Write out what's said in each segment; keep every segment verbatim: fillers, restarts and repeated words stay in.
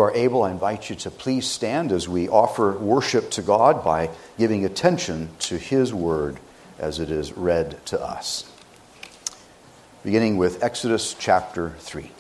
you are able, I invite you to please stand as we offer worship to God by giving attention to His Word as it is read to us. Beginning with Exodus chapter three.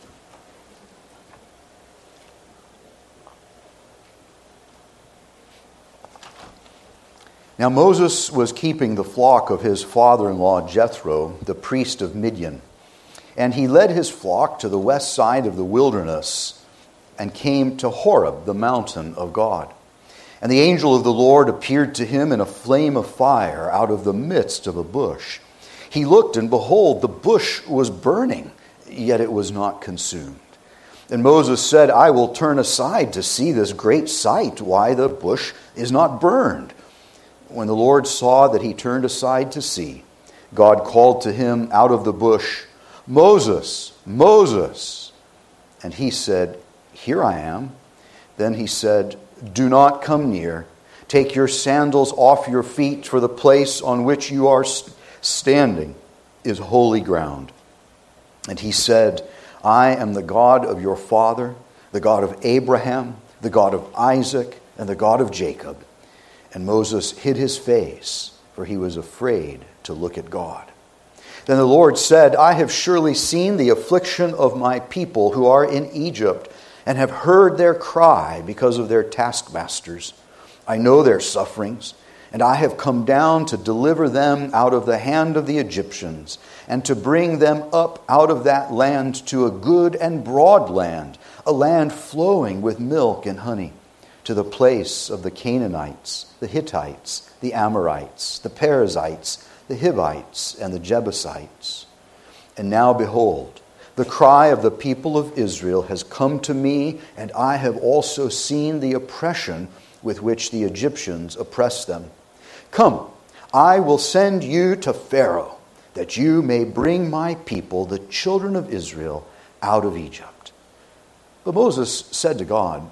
Now Moses was keeping the flock of his father-in-law Jethro, the priest of Midian. And he led his flock to the west side of the wilderness and came to Horeb, the mountain of God. And the angel of the Lord appeared to him in a flame of fire out of the midst of a bush. He looked, and behold, the bush was burning, yet it was not consumed. And Moses said, I will turn aside to see this great sight, why the bush is not burned. When the Lord saw that he turned aside to see, God called to him out of the bush, Moses, Moses. And he said, Here I am. Then he said, Do not come near. Take your sandals off your feet, for the place on which you are standing is holy ground. And he said, I am the God of your father, the God of Abraham, the God of Isaac, and the God of Jacob. And Moses hid his face, for he was afraid to look at God. Then the Lord said, I have surely seen the affliction of my people who are in Egypt, and have heard their cry because of their taskmasters. I know their sufferings, and I have come down to deliver them out of the hand of the Egyptians, and to bring them up out of that land to a good and broad land, a land flowing with milk and honey, to the place of the Canaanites, the Hittites, the Amorites, the Perizzites, the Hivites, and the Jebusites. And now behold, the cry of the people of Israel has come to me, and I have also seen the oppression with which the Egyptians oppress them. Come, I will send you to Pharaoh, that you may bring my people, the children of Israel, out of Egypt. But Moses said to God,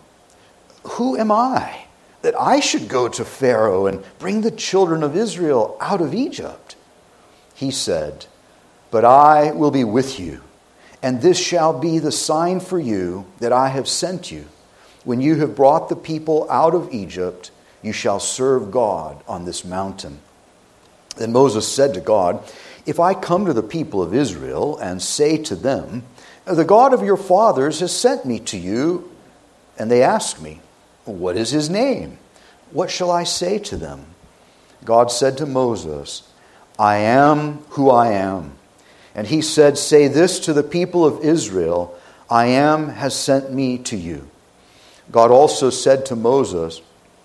Who am I, that I should go to Pharaoh and bring the children of Israel out of Egypt? He said, But I will be with you, and this shall be the sign for you that I have sent you. When you have brought the people out of Egypt, you shall serve God on this mountain. Then Moses said to God, If I come to the people of Israel and say to them, The God of your fathers has sent me to you, and they ask me, What is his name? What shall I say to them? God said to Moses, I am who I am. And he said, Say this to the people of Israel, I am has sent me to you. God also said to Moses,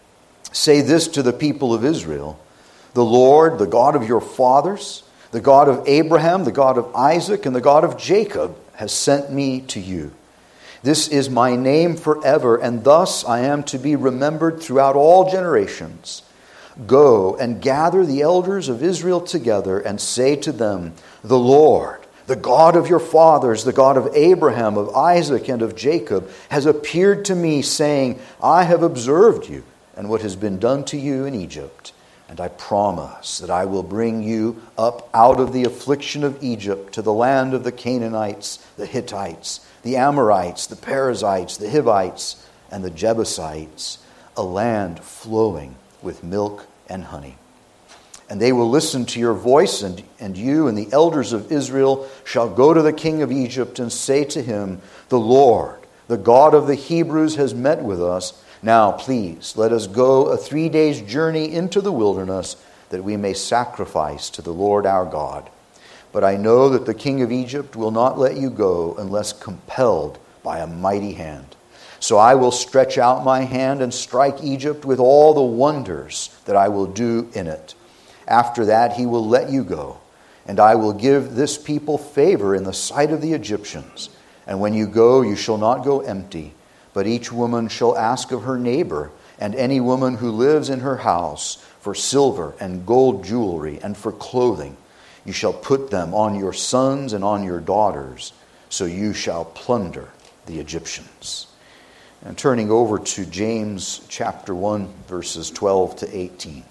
Say this to the people of Israel, The Lord, the God of your fathers, the God of Abraham, the God of Isaac, and the God of Jacob, has sent me to you. This is my name forever, and thus I am to be remembered throughout all generations. Go and gather the elders of Israel together and say to them, The Lord, the God of your fathers, the God of Abraham, of Isaac, and of Jacob, has appeared to me, saying, I have observed you and what has been done to you in Egypt. And I promise that I will bring you up out of the affliction of Egypt to the land of the Canaanites, the Hittites, the Amorites, the Perizzites, the Hivites, and the Jebusites, a land flowing with milk and honey. And they will listen to your voice, and, and you and the elders of Israel shall go to the king of Egypt and say to him, The Lord, the God of the Hebrews, has met with us. Now, please, let us go a three days' journey into the wilderness, that we may sacrifice to the Lord our God. But I know that the king of Egypt will not let you go unless compelled by a mighty hand. So I will stretch out my hand and strike Egypt with all the wonders that I will do in it. After that he will let you go, and I will give this people favor in the sight of the Egyptians. And when you go, you shall not go empty, but each woman shall ask of her neighbor, and any woman who lives in her house, for silver and gold jewelry and for clothing. You shall put them on your sons and on your daughters, so you shall plunder the Egyptians. And turning over to James chapter one, verses twelve to eighteen.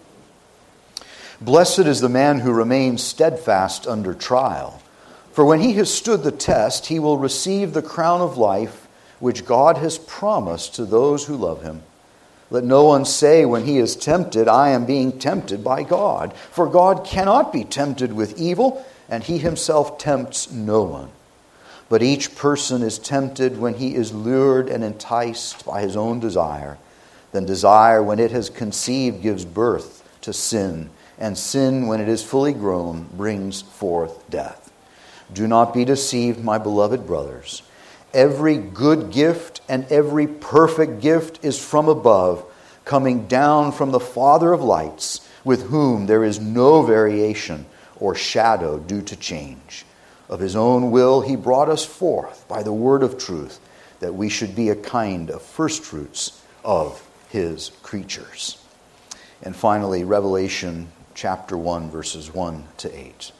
Blessed is the man who remains steadfast under trial, for when he has stood the test, he will receive the crown of life which God has promised to those who love him. Let no one say when he is tempted, I am being tempted by God. For God cannot be tempted with evil, and he himself tempts no one. But each person is tempted when he is lured and enticed by his own desire. Then desire, when it has conceived, gives birth to sin. And sin, when it is fully grown, brings forth death. Do not be deceived, my beloved brothers. Every good gift and every perfect gift is from above, coming down from the Father of lights, with whom there is no variation or shadow due to change. Of his own will he brought us forth by the word of truth, that we should be a kind of firstfruits of his creatures. And finally, Revelation chapter one, verses one to eight.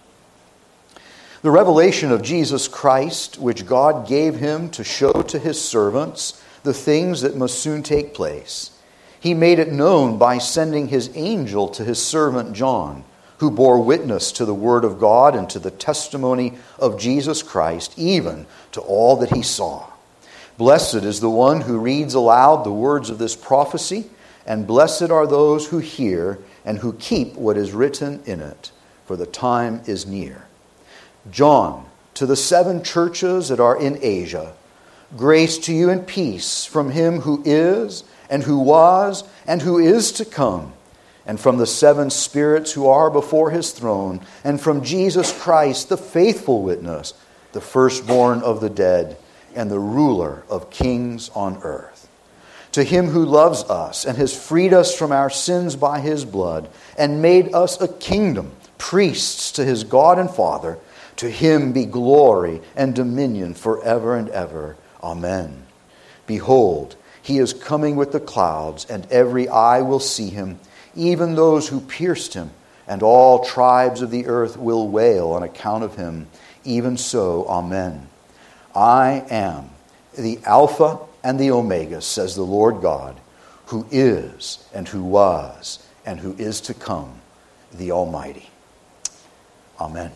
The revelation of Jesus Christ, which God gave him to show to his servants the things that must soon take place. He made it known by sending his angel to his servant John, who bore witness to the word of God and to the testimony of Jesus Christ, even to all that he saw. Blessed is the one who reads aloud the words of this prophecy, and blessed are those who hear and who keep what is written in it, for the time is near. John, to the seven churches that are in Asia, grace to you and peace from him who is, and who was, and who is to come, and from the seven spirits who are before his throne, and from Jesus Christ, the faithful witness, the firstborn of the dead, and the ruler of kings on earth. To him who loves us and has freed us from our sins by his blood, and made us a kingdom, priests to his God and Father, to him be glory and dominion forever and ever. Amen. Behold, he is coming with the clouds, and every eye will see him, even those who pierced him, and all tribes of the earth will wail on account of him. Even so, amen. I am the Alpha and the Omega, says the Lord God, who is, and who was, and who is to come, the Almighty. Amen.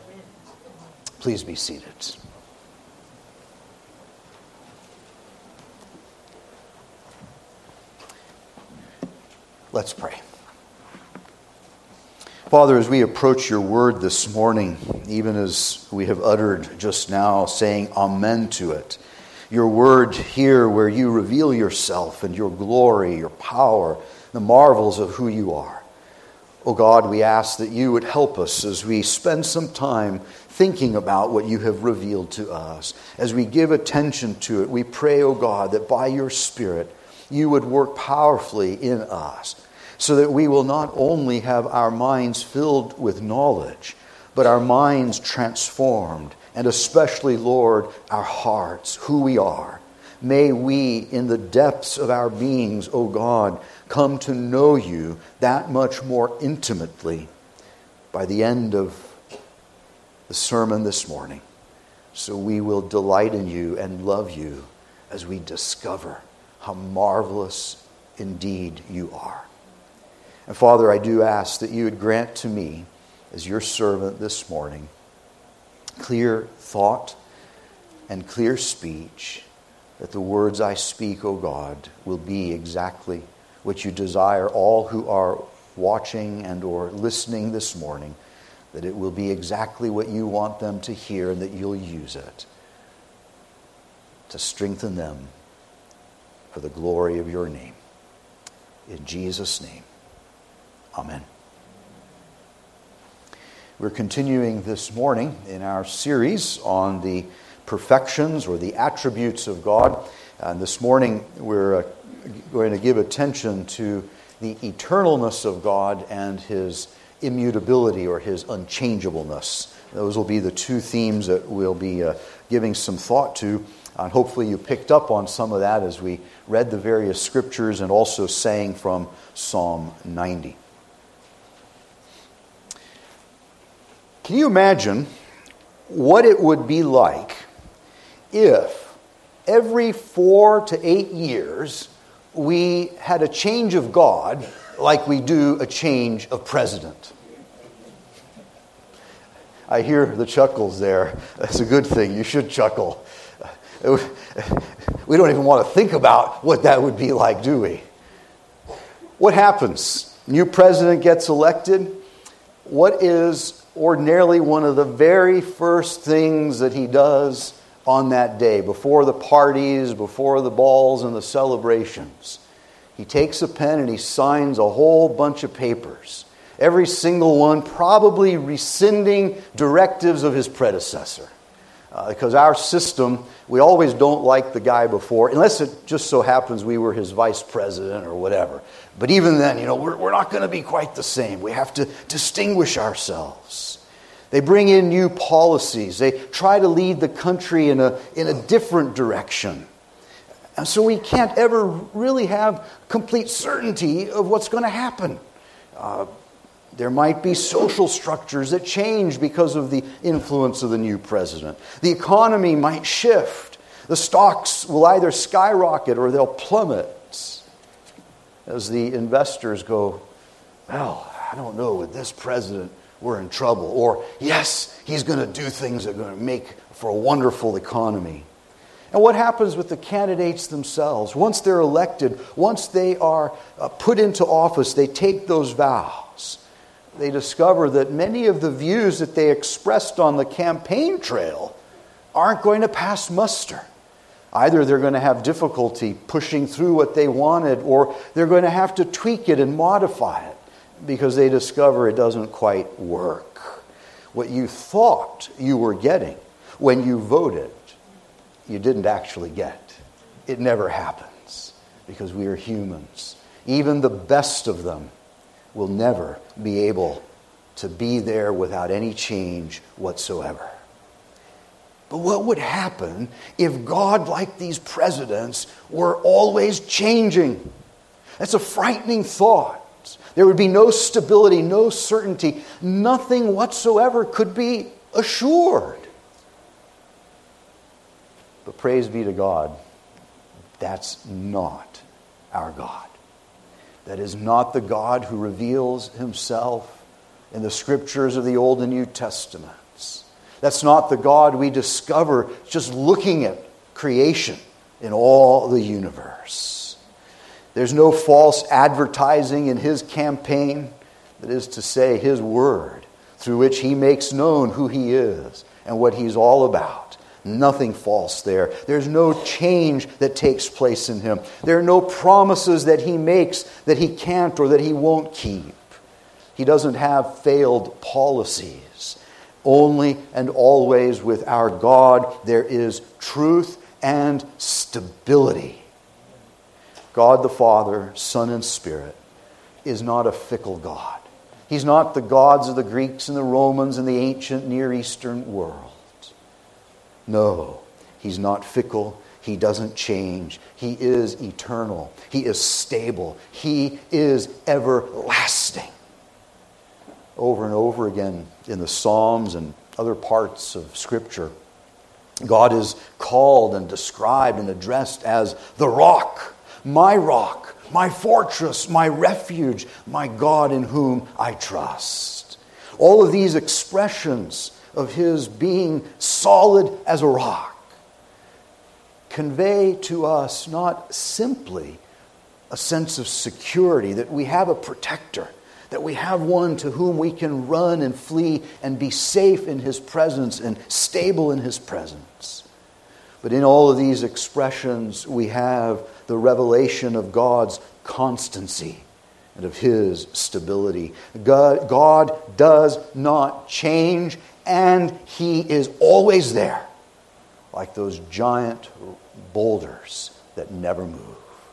Please be seated. Let's pray. Father, as we approach your word this morning, even as we have uttered just now, saying amen to it, your word here where you reveal yourself and your glory, your power, the marvels of who you are. Oh God, we ask that you would help us as we spend some time thinking about what you have revealed to us. As we give attention to it, we pray, oh God, that by your Spirit you would work powerfully in us, so that we will not only have our minds filled with knowledge, but our minds transformed, and especially, Lord, our hearts, who we are. May we, in the depths of our beings, O God, come to know you that much more intimately by the end of the sermon this morning. So we will delight in you and love you as we discover how marvelous indeed you are. And Father, I do ask that you would grant to me, as your servant this morning, clear thought and clear speech, that the words I speak, O God, will be exactly what you desire all who are watching and or listening this morning, that it will be exactly what you want them to hear, and that you'll use it to strengthen them for the glory of your name. In Jesus' name, amen. We're continuing this morning in our series on the perfections or the attributes of God. And this morning we're uh, going to give attention to the eternalness of God and his immutability or his unchangeableness. Those will be the two themes that we'll be uh, giving some thought to. And hopefully you picked up on some of that as we read the various scriptures and also sang from Psalm ninety. Can you imagine what it would be like if every four to eight years we had a change of God like we do a change of president? I hear the chuckles there. That's a good thing. You should chuckle. We don't even want to think about what that would be like, do we? What happens? New president gets elected. What is ordinarily one of the very first things that he does on that day, before the parties, before the balls and the celebrations? He takes a pen and he signs a whole bunch of papers. Every single one probably rescinding directives of his predecessor. Uh, because our system, we always don't like the guy before, unless it just so happens we were his vice president or whatever. But even then, you know, we're, we're not going to be quite the same. We have to distinguish ourselves. They bring in new policies. They try to lead the country in a, in a different direction. And so we can't ever really have complete certainty of what's going to happen. Uh, There might be social structures that change because of the influence of the new president. The economy might shift. The stocks will either skyrocket or they'll plummet as the investors go, well, I don't know, with this president, we're in trouble. Or, yes, he's going to do things that are going to make for a wonderful economy. And what happens with the candidates themselves? Once they're elected, once they are uh, put into office, they take those vows. They discover that many of the views that they expressed on the campaign trail aren't going to pass muster. Either they're going to have difficulty pushing through what they wanted, or they're going to have to tweak it and modify it because they discover it doesn't quite work. What you thought you were getting when you voted, you didn't actually get. It never happens because we are humans. Even the best of them will never be able to be there without any change whatsoever. But what would happen if God, like these presidents, were always changing? That's a frightening thought. There would be no stability, no certainty. Nothing whatsoever could be assured. But praise be to God, that's not our God. That is not the God who reveals himself in the scriptures of the Old and New Testaments. That's not the God we discover just looking at creation in all the universe. There's no false advertising in his campaign, that is to say, his word, through which he makes known who he is and what he's all about. Nothing false there. There's no change that takes place in him. There are no promises that he makes that he can't or that he won't keep. He doesn't have failed policies. Only and always with our God there is truth and stability. God the Father, Son, and Spirit is not a fickle God. He's not the gods of the Greeks and the Romans and the ancient Near Eastern world. No, he's not fickle. He doesn't change. He is eternal. He is stable. He is everlasting. Over and over again in the Psalms and other parts of Scripture, God is called and described and addressed as the rock, my rock, my fortress, my refuge, my God in whom I trust. All of these expressions of his being solid as a rock convey to us not simply a sense of security, that we have a protector, that we have one to whom we can run and flee and be safe in his presence and stable in his presence. But in all of these expressions, we have the revelation of God's constancy and of his stability. God, God does not change, and he is always there, like those giant boulders that never move.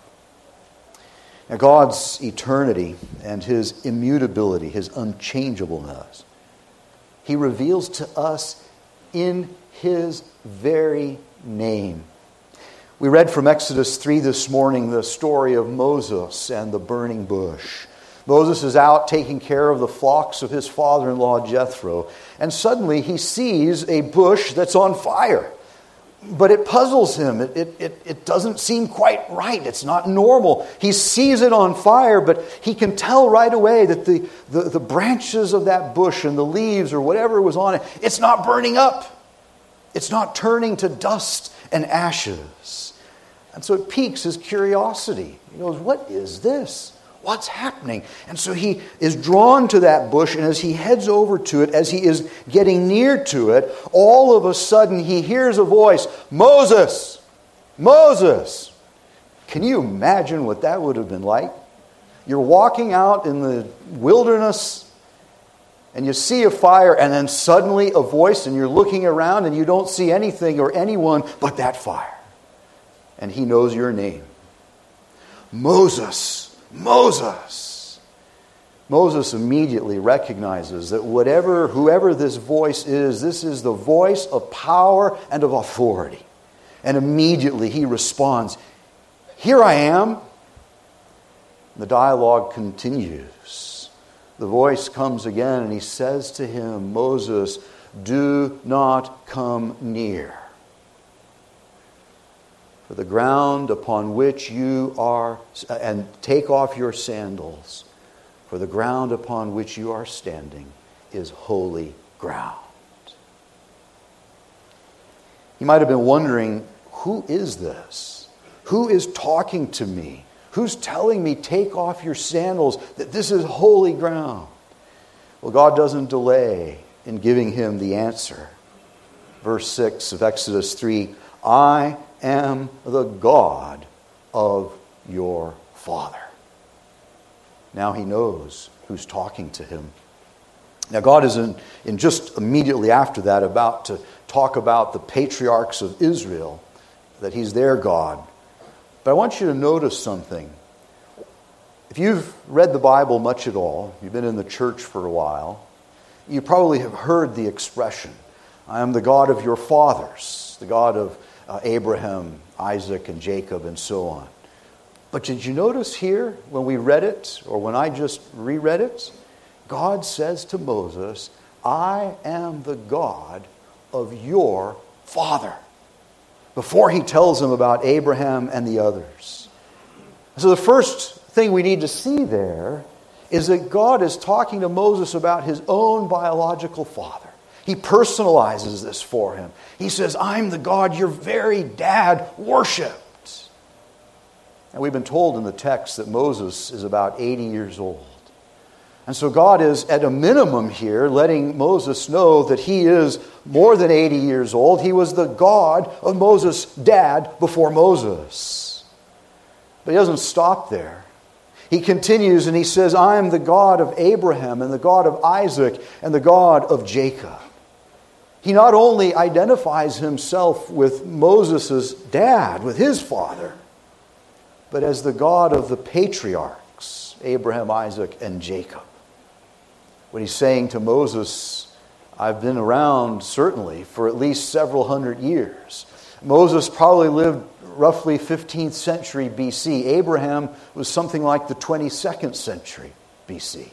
Now, God's eternity and his immutability, his unchangeableness, he reveals to us in his very name. We read from Exodus three this morning the story of Moses and the burning bush. Moses is out taking care of the flocks of his father-in-law Jethro, and suddenly he sees a bush that's on fire. But it puzzles him. It, it, it, it doesn't seem quite right. It's not normal. He sees it on fire, but he can tell right away that the, the, the branches of that bush and the leaves or whatever was on it, it's not burning up. It's not turning to dust and ashes. And so it piques his curiosity. He goes, what is this? What's happening? And so he is drawn to that bush, and as he heads over to it, as he is getting near to it, all of a sudden he hears a voice, Moses! Moses! Can you imagine what that would have been like? You're walking out in the wilderness, and you see a fire, and then suddenly a voice, and you're looking around, and you don't see anything or anyone but that fire. And he knows your name. Moses! Moses! Moses immediately recognizes that whatever, whoever this voice is, this is the voice of power and of authority. And immediately he responds, here I am. The dialogue continues. The voice comes again and he says to him, Moses, do not come near. For the ground upon which you are, and take off your sandals, for the ground upon which you are standing is holy ground. You might have been wondering, who is this? Who is talking to me? Who's telling me, take off your sandals, that this is holy ground? Well, God doesn't delay in giving him the answer. Verse six of Exodus three, I am the God of your father. Now he knows who's talking to him. Now God is in, in just immediately after that about to talk about the patriarchs of Israel, that he's their God. But I want you to notice something. If you've read the Bible much at all, you've been in the church for a while, you probably have heard the expression, I am the God of your fathers, the God of uh, Abraham, Isaac, and Jacob, and so on. But did you notice here, when we read it, or when I just reread it, God says to Moses, I am the God of your father, before he tells him about Abraham and the others. So the first thing we need to see there is that God is talking to Moses about his own biological father. He personalizes this for him. He says, I'm the God your very dad worshipped. And we've been told in the text that Moses is about eighty years old. And so God is, at a minimum here, letting Moses know that he is more than eighty years old. He was the God of Moses' dad before Moses. But he doesn't stop there. He continues and he says, I am the God of Abraham and the God of Isaac and the God of Jacob. He not only identifies himself with Moses' dad, with his father, but as the God of the patriarchs, Abraham, Isaac, and Jacob. When he's saying to Moses, I've been around certainly for at least several hundred years. Moses probably lived roughly fifteenth century B C. Abraham was something like the twenty-second century B C.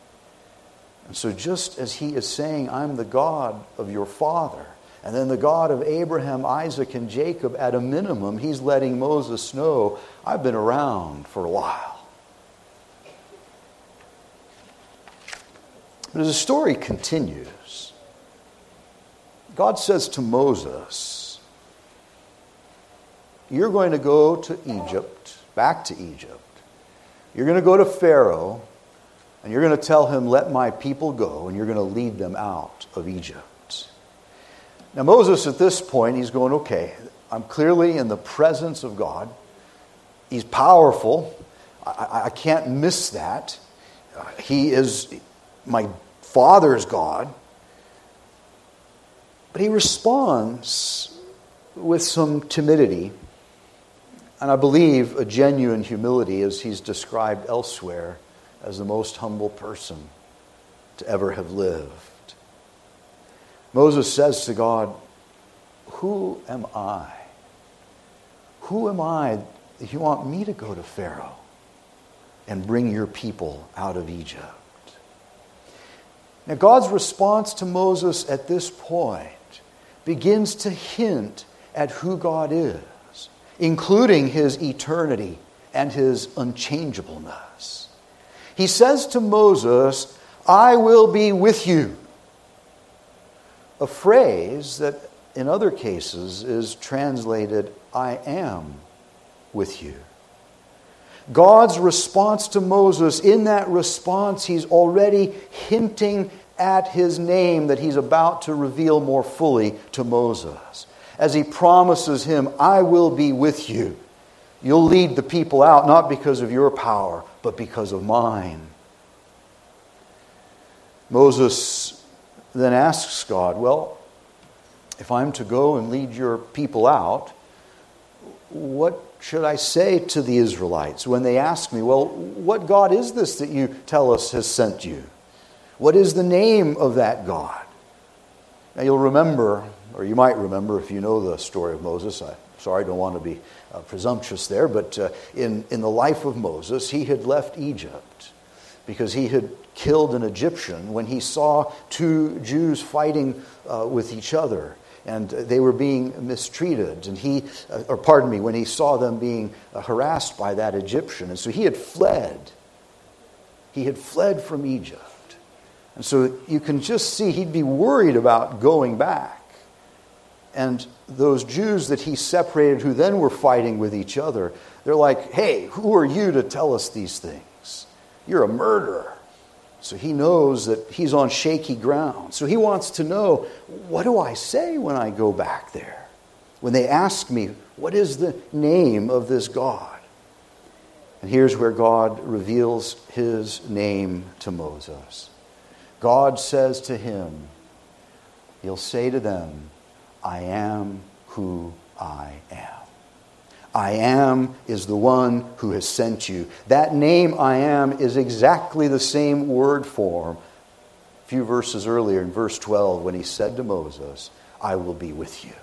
And so just as he is saying, I'm the God of your father, and then the God of Abraham, Isaac, and Jacob, at a minimum, he's letting Moses know, I've been around for a while. But as the story continues, God says to Moses, you're going to go to Egypt, back to Egypt. You're going to go to Pharaoh, and you're going to tell him, let my people go, and you're going to lead them out of Egypt. Now Moses at this point, he's going, okay, I'm clearly in the presence of God. He's powerful. I, I can't miss that. Uh, he is my father's God. But he responds with some timidity, and I believe a genuine humility, as he's described elsewhere as the most humble person to ever have lived. Moses says to God, who am I? Who am I that you want me to go to Pharaoh and bring your people out of Egypt? Now God's response to Moses at this point begins to hint at who God is, including his eternity and his unchangeableness. He says to Moses, I will be with you. A phrase that in other cases is translated, I am with you. God's response to Moses, in that response, he's already hinting at his name that he's about to reveal more fully to Moses. As he promises him, I will be with you. You'll lead the people out, not because of your power, but because of mine. Moses then asks God, well, if I'm to go and lead your people out, what should I say to the Israelites when they ask me, well, what God is this that you tell us has sent you? What is the name of that God? Now you'll remember, or you might remember if you know the story of Moses. I'm sorry, I don't want to be uh, presumptuous there, but uh, in, in the life of Moses, he had left Egypt because he had killed an Egyptian when he saw two Jews fighting uh, with each other. And they were being mistreated. And he, or pardon me, when he saw them being harassed by that Egyptian. And so he had fled. He had fled from Egypt. And so you can just see he'd be worried about going back. And those Jews that he separated who then were fighting with each other, they're like, hey, who are you to tell us these things? You're a murderer. So he knows that he's on shaky ground. So he wants to know, what do I say when I go back there? When they ask me, what is the name of this God? And here's where God reveals his name to Moses. God says to him, he'll say to them, I am who I am. I am is the one who has sent you. That name I am is exactly the same word form a few verses earlier in verse twelve when he said to Moses, I will be with you.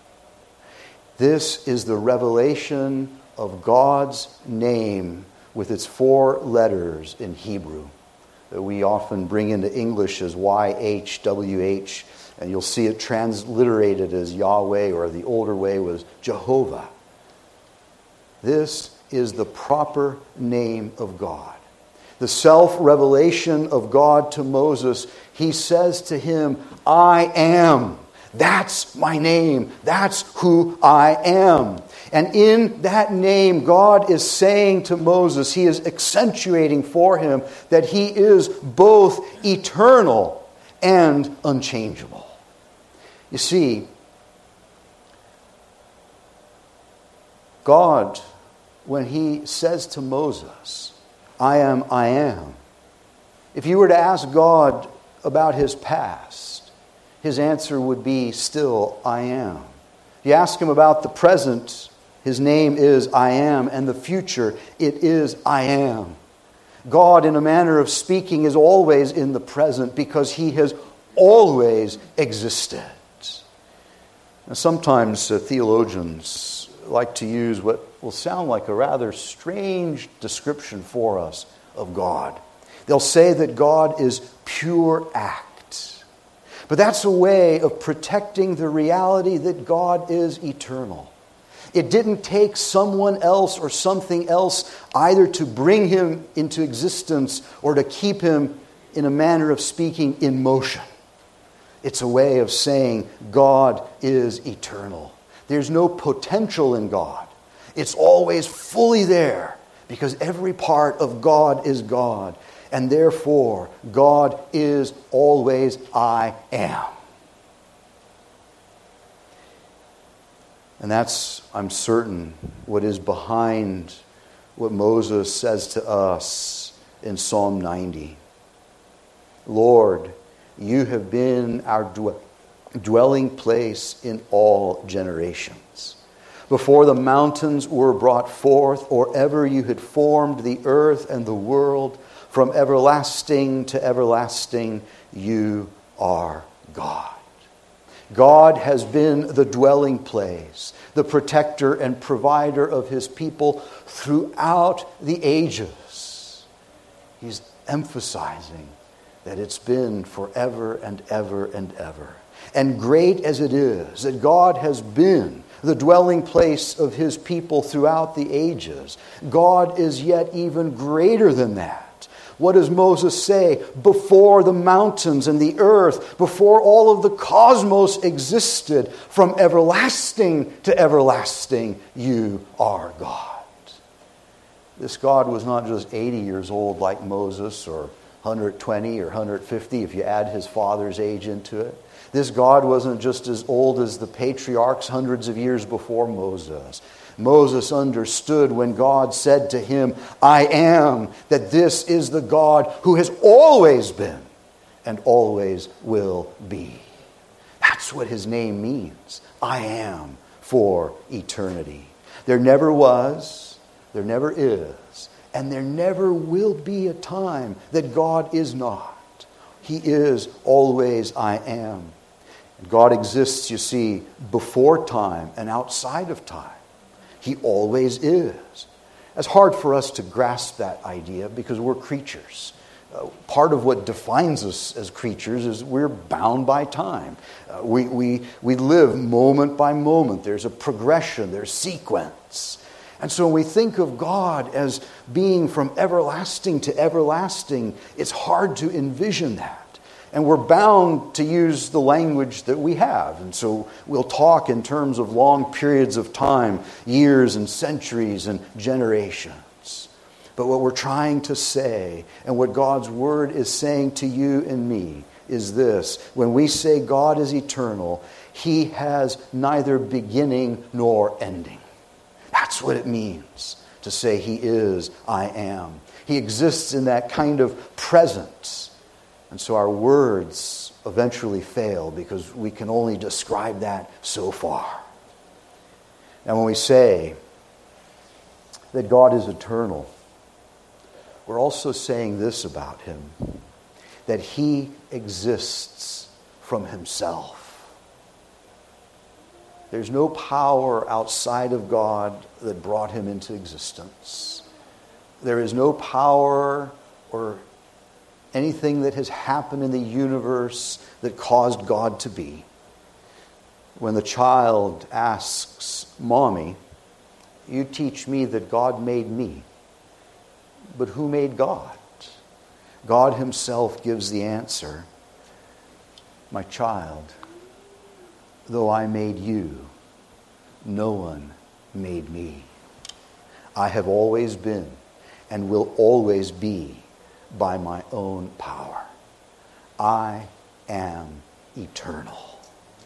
This is the revelation of God's name with its four letters in Hebrew that we often bring into English as Y H W H, and you'll see it transliterated as Yahweh, or the older way was Jehovah. This is the proper name of God. The self-revelation of God to Moses. He says to him, I am. That's my name. That's who I am. And in that name, God is saying to Moses, he is accentuating for him that he is both eternal and unchangeable. You see, God, when he says to Moses, I am, I am. If you were to ask God about his past, his answer would be still, I am. If you ask him about the present, his name is I am, and the future, it is I am. God, in a manner of speaking, is always in the present because he has always existed. Now, sometimes uh, theologians like to use what will sound like a rather strange description for us of God. They'll say that God is pure act. But that's a way of protecting the reality that God is eternal. It didn't take someone else or something else either to bring him into existence or to keep him, in a manner of speaking, in motion. It's a way of saying God is eternal. There's no potential in God. It's always fully there because every part of God is God. And therefore, God is always I am. And that's, I'm certain, what is behind what Moses says to us in Psalm ninety. Lord, you have been our dwelling. dwelling place in all generations. Before the mountains were brought forth, or ever you had formed the earth and the world, from everlasting to everlasting, you are God. God has been the dwelling place, the protector and provider of his people throughout the ages. He's emphasizing that it's been forever and ever and ever. And great as it is that God has been the dwelling place of his people throughout the ages, God is yet even greater than that. What does Moses say? Before the mountains and the earth, before all of the cosmos existed, from everlasting to everlasting, you are God. This God was not just eighty years old like Moses, or one hundred twenty or one hundred fifty if you add his father's age into it. This God wasn't just as old as the patriarchs hundreds of years before Moses. Moses understood when God said to him, I am, that this is the God who has always been and always will be. That's what his name means. I am, for eternity. There never was, there never is, and there never will be a time that God is not. He is always I am. And God exists, you see, before time and outside of time. He always is. It's hard for us to grasp that idea because we're creatures. Uh, part of what defines us as creatures is we're bound by time. Uh, we, we, we live moment by moment. There's a progression, there's sequence. And so when we think of God as being from everlasting to everlasting, it's hard to envision that. And we're bound to use the language that we have. And so we'll talk in terms of long periods of time, years and centuries and generations. But what we're trying to say, and what God's Word is saying to you and me, is this. When we say God is eternal, He has neither beginning nor ending. That's what it means to say He is, I am. He exists in that kind of presence. And so our words eventually fail because we can only describe that so far. And when we say that God is eternal, we're also saying this about Him, that He exists from Himself. There's no power outside of God that brought Him into existence. There is no power or anything that has happened in the universe that caused God to be. When the child asks, Mommy, you teach me that God made me. But who made God? God Himself gives the answer. My child, though I made you, no one made me. I have always been and will always be by my own power. I am eternal.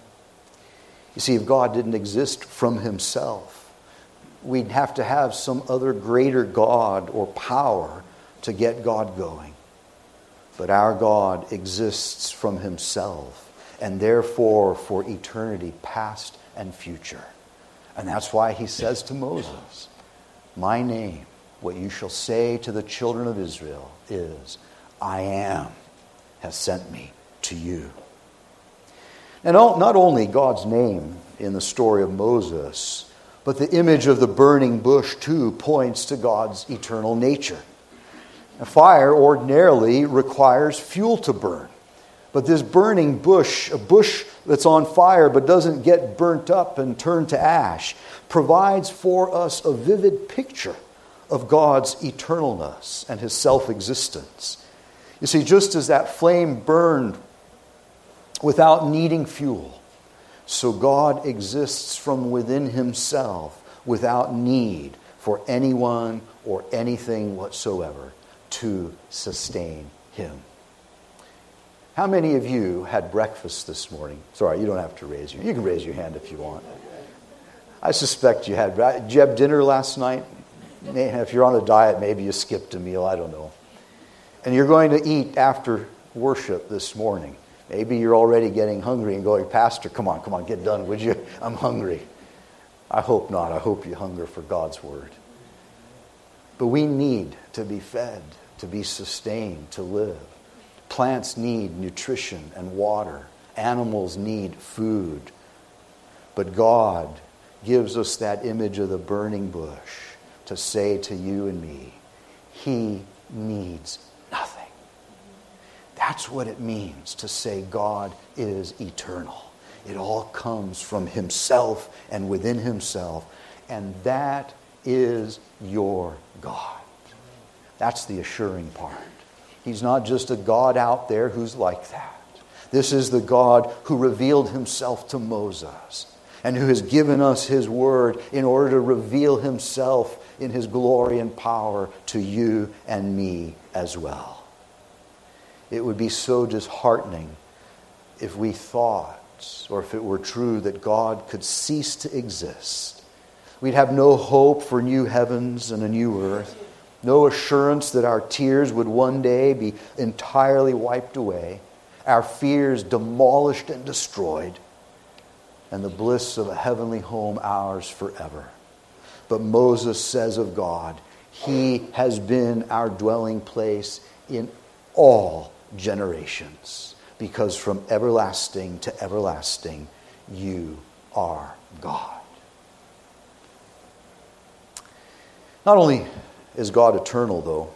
You see, if God didn't exist from Himself, we'd have to have some other greater God or power to get God going. But our God exists from Himself, and therefore for eternity past and future. And that's why He says to Moses, my name, what you shall say to the children of Israel is, I am, has sent me to you. And not only God's name in the story of Moses, but the image of the burning bush too points to God's eternal nature. A fire ordinarily requires fuel to burn. But this burning bush, a bush that's on fire but doesn't get burnt up and turned to ash, provides for us a vivid picture of God's eternalness and His self-existence. You see, just as that flame burned without needing fuel, so God exists from within Himself without need for anyone or anything whatsoever to sustain Him. How many of you had breakfast this morning? Sorry, you don't have to raise your hand. You can raise your hand if you want. I suspect you had. Did you have dinner last night? If you're on a diet, maybe you skipped a meal, I don't know. And you're going to eat after worship this morning. Maybe you're already getting hungry and going, Pastor, come on, come on, get done, would you? I'm hungry. I hope not. I hope you hunger for God's Word. But we need to be fed, to be sustained, to live. Plants need nutrition and water. Animals need food. But God gives us that image of the burning bush to say to you and me, He needs nothing. That's what it means to say God is eternal. It all comes from Himself and within Himself. And that is your God. That's the assuring part. He's not just a God out there who's like that. This is the God who revealed himself to Moses and who has given us his word in order to reveal himself in his glory and power to you and me as well. It would be so disheartening if we thought, or if it were true, that God could cease to exist. We'd have no hope for new heavens and a new earth, no assurance that our tears would one day be entirely wiped away, our fears demolished and destroyed, and the bliss of a heavenly home ours forever. But Moses says of God, he has been our dwelling place in all generations, because from everlasting to everlasting you are God. Not only is God eternal, though,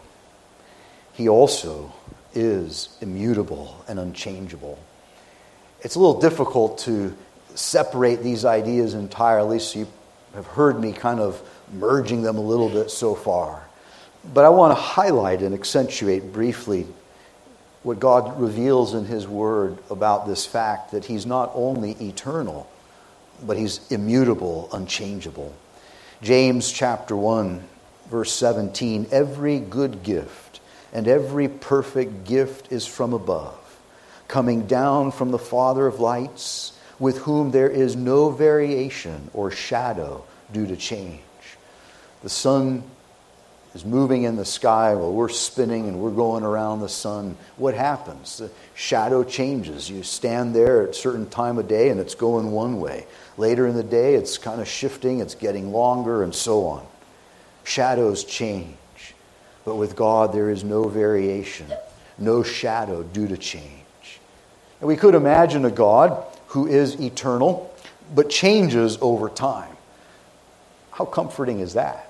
he also is immutable and unchangeable. It's a little difficult to separate these ideas entirely, so you have heard me kind of merging them a little bit so far. But I want to highlight and accentuate briefly what God reveals in his word about this fact that he's not only eternal, but he's immutable, unchangeable. James chapter one, verse seventeen, every good gift and every perfect gift is from above, coming down from the Father of lights, with whom there is no variation or shadow due to change. The sun is moving in the sky while we're spinning and we're going around the sun. What happens? The shadow changes. You stand there at a certain time of day and it's going one way. Later in the day it's kind of shifting, it's getting longer, and so on. Shadows change. But with God there is no variation, no shadow due to change. And we could imagine a God who is eternal but changes over time. How comforting is that?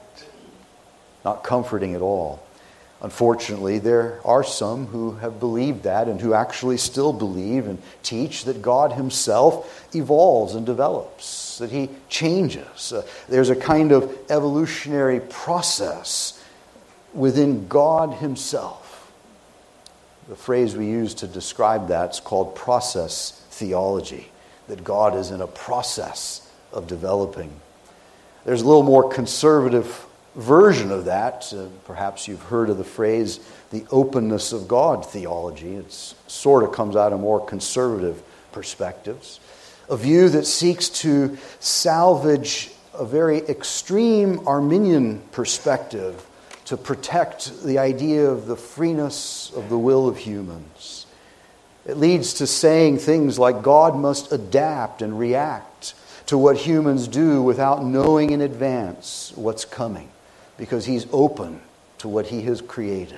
Not comforting at all. Unfortunately, there are some who have believed that and who actually still believe and teach that God himself evolves and develops, that he changes. Uh, there's a kind of evolutionary process within God himself. The phrase we use to describe that is called process theology, that God is in a process of developing. There's a little more conservative version of that. Uh, perhaps you've heard of the phrase, the openness of God theology. It sort of comes out of more conservative perspectives. A view that seeks to salvage a very extreme Arminian perspective to protect the idea of the freeness of the will of humans. It leads to saying things like God must adapt and react to what humans do without knowing in advance what's coming, because he's open to what he has created.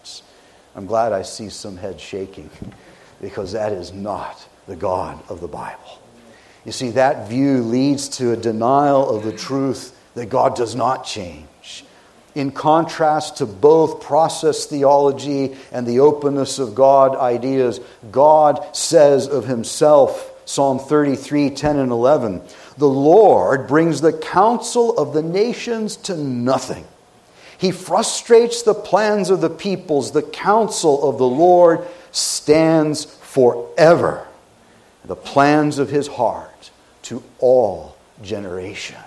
I'm glad I see some heads shaking, because that is not the God of the Bible. You see, that view leads to a denial of the truth that God does not change. In contrast to both process theology and the openness of God ideas, God says of himself, Psalm thirty-three, ten and eleven, the Lord brings the counsel of the nations to nothing. He frustrates the plans of the peoples. The counsel of the Lord stands forever. The plans of his heart to all generations.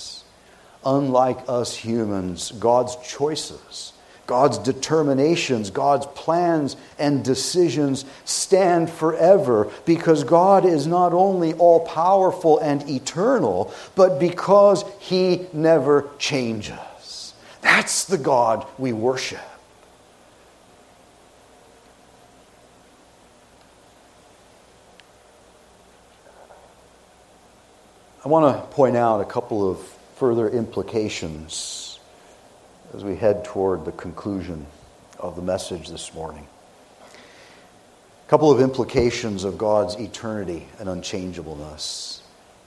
Unlike us humans, God's choices, God's determinations, God's plans and decisions stand forever, because God is not only all-powerful and eternal, but because he never changes. That's the God we worship. I want to point out a couple of further implications as we head toward the conclusion of the message this morning. A couple of implications of God's eternity and unchangeableness.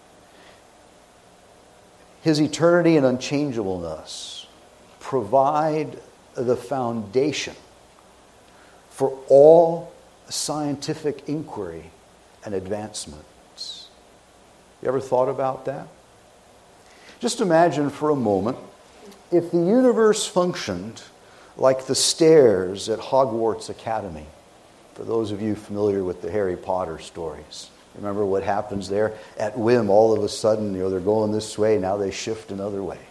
His eternity and unchangeableness provide the foundation for all scientific inquiry and advancements. You ever thought about that? Just imagine for a moment if the universe functioned like the stairs at Hogwarts Academy. For those of you familiar with the Harry Potter stories, remember what happens there? At whim, all of a sudden, you know, they're going this way, now they shift another way.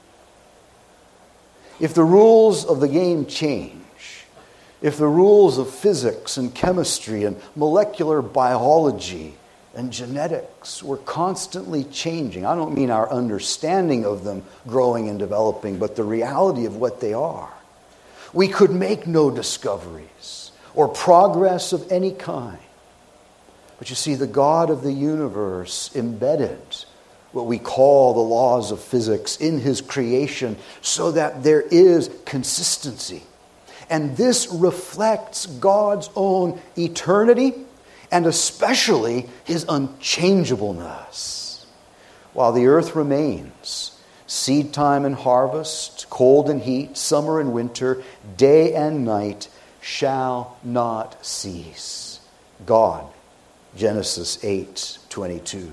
If the rules of the game change, if the rules of physics and chemistry and molecular biology and genetics were constantly changing, I don't mean our understanding of them growing and developing, but the reality of what they are, we could make no discoveries or progress of any kind. But you see, the God of the universe embedded what we call the laws of physics in his creation so that there is consistency. And this reflects God's own eternity and especially his unchangeableness. While the earth remains, seed time and harvest, cold and heat, summer and winter, day and night shall not cease. God, Genesis eight twenty-two.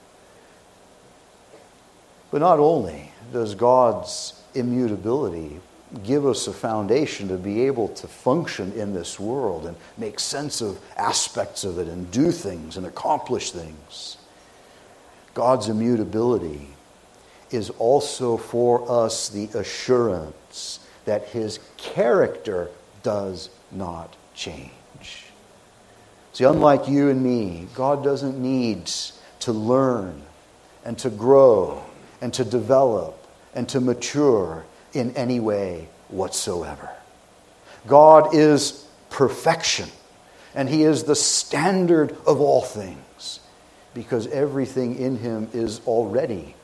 But not only does God's immutability give us a foundation to be able to function in this world and make sense of aspects of it and do things and accomplish things, God's immutability is also for us the assurance that his character does not change. See, unlike you and me, God doesn't need to learn and to grow and to develop and to mature in any way whatsoever. God is perfection, and he is the standard of all things, because everything in him is already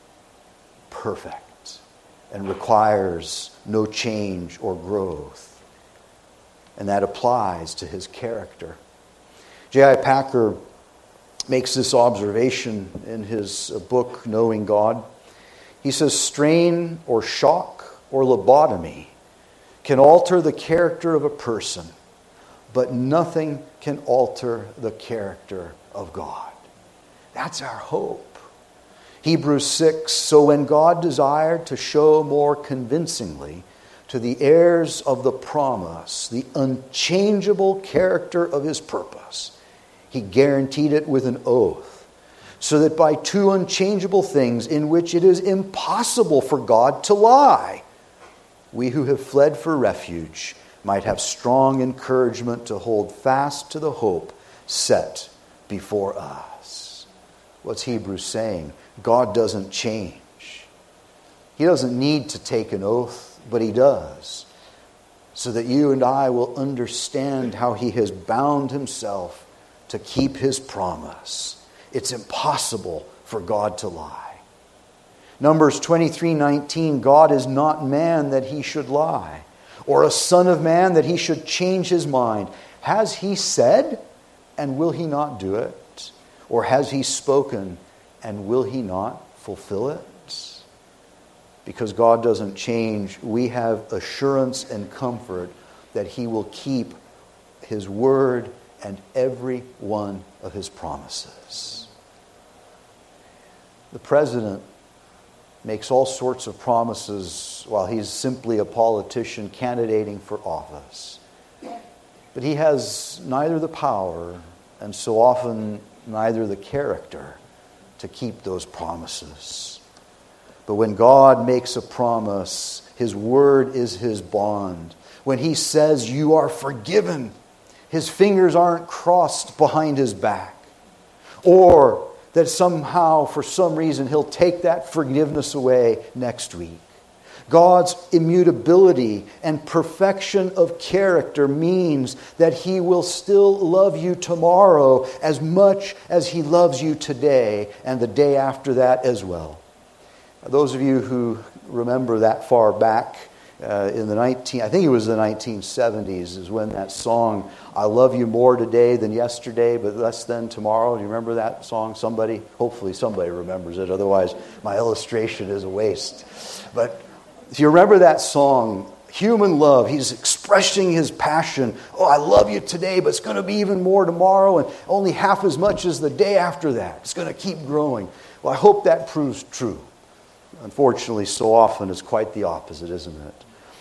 perfect and requires no change or growth. And that applies to his character. J I Packer makes this observation in his book, Knowing God. He says, strain or shock or lobotomy can alter the character of a person, but nothing can alter the character of God. That's our hope. Hebrews six, so when God desired to show more convincingly to the heirs of the promise the unchangeable character of his purpose, he guaranteed it with an oath, so that by two unchangeable things in which it is impossible for God to lie, we who have fled for refuge might have strong encouragement to hold fast to the hope set before us. What's Hebrews saying? God doesn't change. He doesn't need to take an oath, but he does, so that you and I will understand how he has bound himself to keep his promise. It's impossible for God to lie. Numbers twenty-three nineteen, God is not man that he should lie, or a son of man that he should change his mind. Has he said, and will he not do it? Or has he spoken, and will he not fulfill it? Because God doesn't change, we have assurance and comfort that he will keep his word and every one of his promises. The president makes all sorts of promises while he's simply a politician candidating for office. But he has neither the power and so often neither the character to keep those promises. But when God makes a promise, his word is his bond. When he says you are forgiven, his fingers aren't crossed behind his back. Or that somehow, for some reason, he'll take that forgiveness away next week. God's immutability and perfection of character means that he will still love you tomorrow as much as he loves you today and the day after that as well. Those of you who remember that far back uh, in the nineteen, I think it was the nineteen seventies, is when that song, I love you more today than yesterday, but less than tomorrow. Do you remember that song? Somebody? Hopefully somebody remembers it. Otherwise, my illustration is a waste. But if you remember that song, Human Love, he's expressing his passion. Oh, I love you today, but it's going to be even more tomorrow and only half as much as the day after that. It's going to keep growing. Well, I hope that proves true. Unfortunately, so often it's quite the opposite, isn't it?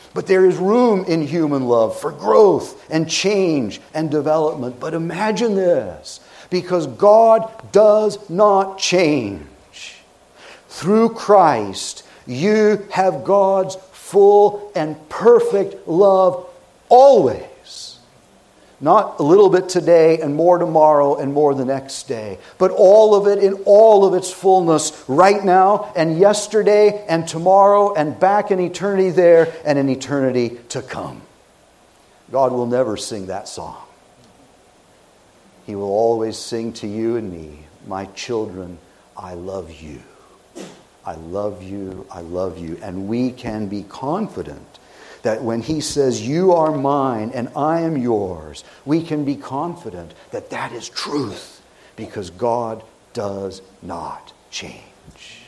But there is room in human love for growth and change and development. But imagine this, because God does not change. Through Christ, you have God's full and perfect love always. Not a little bit today and more tomorrow and more the next day, but all of it in all of its fullness right now and yesterday and tomorrow and back in eternity there and in eternity to come. God will never sing that song. He will always sing to you and me, my children, I love you. I love you, I love you. And we can be confident that when He says, you are mine and I am yours, we can be confident that that is truth, because God does not change.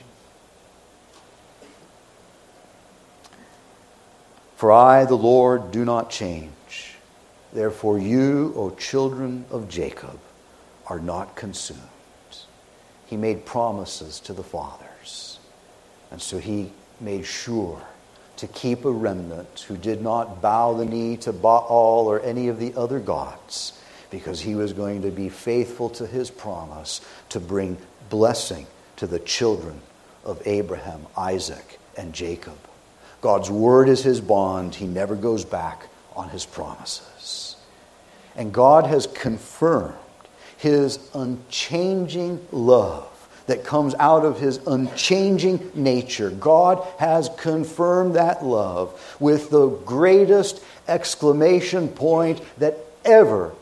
For I, the Lord, do not change. Therefore you, O children of Jacob, are not consumed. He made promises to the fathers, and so He made sure to keep a remnant who did not bow the knee to Baal or any of the other gods, because He was going to be faithful to His promise to bring blessing to the children of Abraham, Isaac, and Jacob. God's word is His bond. He never goes back on His promises. And God has confirmed His unchanging love that comes out of His unchanging nature. God has confirmed that love with the greatest exclamation point that ever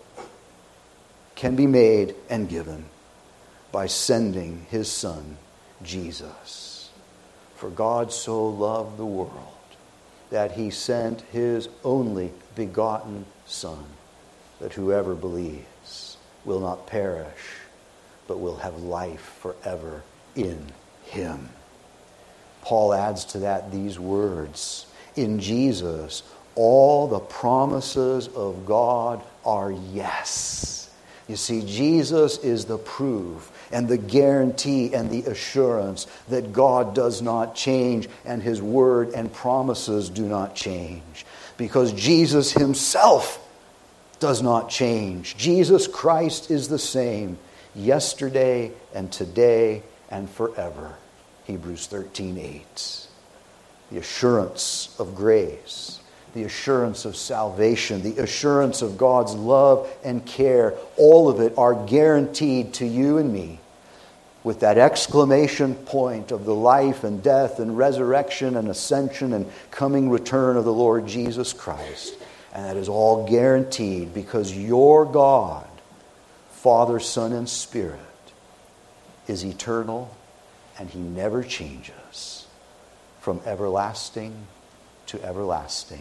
can be made and given, by sending His Son, Jesus. For God so loved the world that He sent His only begotten Son, that whoever believes will not perish, but will have life forever in Him. Paul adds to that these words, in Jesus, all the promises of God are yes. You see, Jesus is the proof and the guarantee and the assurance that God does not change and His word and promises do not change. Because Jesus Himself does not change. Jesus Christ is the same yesterday and today and forever. Hebrews thirteen eight. The assurance of grace, the assurance of salvation, the assurance of God's love and care, all of it are guaranteed to you and me with that exclamation point of the life and death and resurrection and ascension and coming return of the Lord Jesus Christ. And that is all guaranteed because your God, Father, Son, and Spirit, is eternal, and He never changes. From everlasting to everlasting,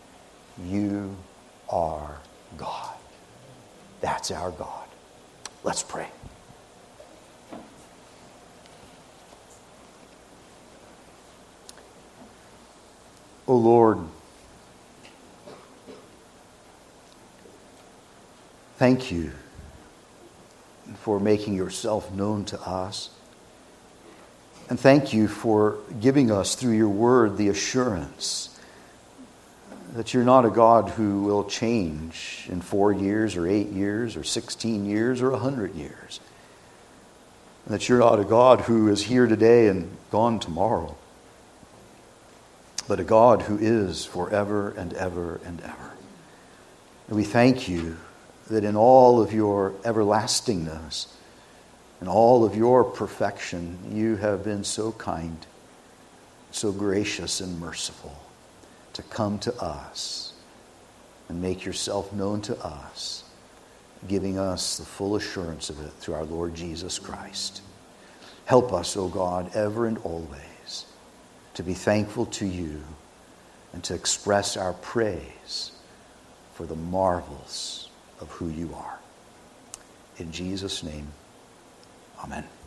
you are God. That's our God. Let's pray. O Lord, thank you for making yourself known to us. And thank you for giving us through your word the assurance that you're not a God who will change in four years or eight years or sixteen years or a hundred years. And that you're not a God who is here today and gone tomorrow, but a God who is forever and ever and ever. And we thank you that in all of your everlastingness and all of your perfection, you have been so kind, so gracious and merciful to come to us and make yourself known to us, giving us the full assurance of it through our Lord Jesus Christ. Help us, O God, ever and always to be thankful to you and to express our praise for the marvels of who you are. In Jesus' name, amen.